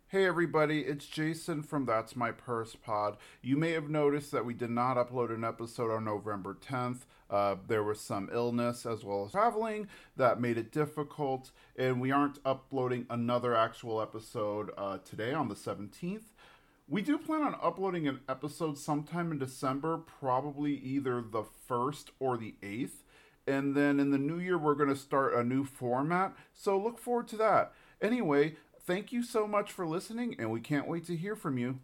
Hey everybody, it's Jason from That's My Purse Pod. You may have noticed that we did not upload an episode on November 10th. There was some illness as well as traveling that made it difficult, and we aren't uploading another actual episode today on the 17th. We do plan on uploading an episode sometime in December, probably either the 1st or the 8th. And then in the new year, we're going to start a new format. So look forward to that. Anyway, thank you so much for listening, and we can't wait to hear from you.